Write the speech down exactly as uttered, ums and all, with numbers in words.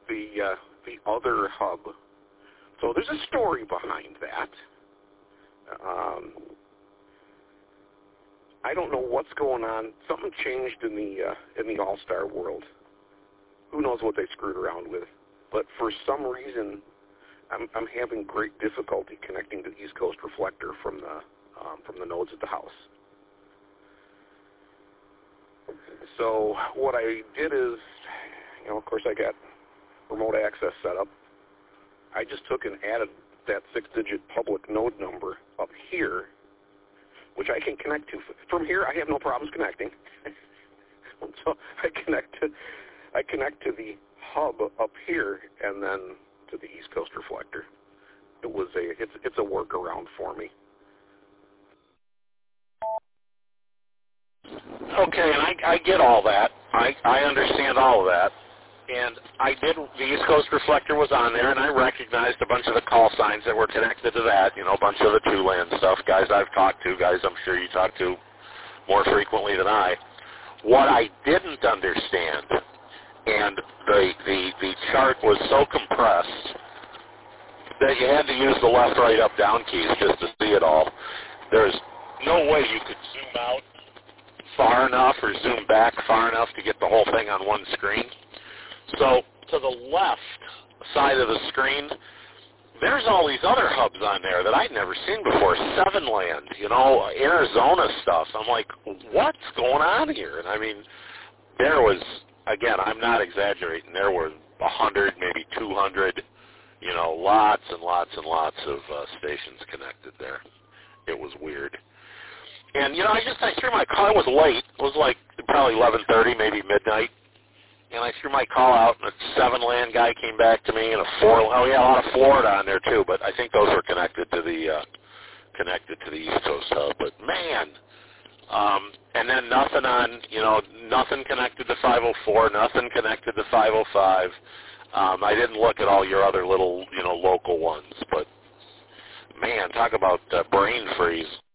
the uh, the other hub. So there's a story behind that. Um, I don't know what's going on. Something changed in the uh, in the All-Star world. Who knows what they screwed around with? But for some reason, I'm, I'm having great difficulty connecting to the East Coast Reflector from the um, from the nodes at the house. So what I did is, you know, of course I got remote access set up. I just took and added that six-digit public node number up here, which I can connect to. From here, I have no problems connecting. So I connect to, I connect to the hub up here, and then to the East Coast Reflector. It was a, it's, it's a workaround for me. Okay, and I, I get all that. I, I understand all of that. And I did, the East Coast Reflector was on there, and I recognized a bunch of the call signs that were connected to that, you know, a bunch of the two-land stuff, guys I've talked to, guys I'm sure you talk to more frequently than I. What I didn't understand, and the, the, the chart was so compressed that you had to use the left, right, up, down keys just to see it all. There's no way you could zoom out far enough or zoom back far enough to get the whole thing on one screen. So to the left side of the screen, there's all these other hubs on there that I'd never seen before. Seven Land, you know, Arizona stuff. I'm like, what's going on here? And I mean, there was, again, I'm not exaggerating, there were a hundred, maybe two hundred, you know, lots and lots and lots of uh, stations connected there. It was weird. And, you know, I just, I threw my call, it was late. It was like probably eleven thirty, maybe midnight. And I threw my call out, and a seven-land guy came back to me, and a four, oh yeah, a lot of Florida on there too, but I think those were connected to the, uh, connected to the East Coast hub. But man, um, and then nothing on, you know, nothing connected to five oh four, nothing connected to five oh five. Um, I didn't look at all your other little, you know, local ones, but man, talk about uh, brain freeze.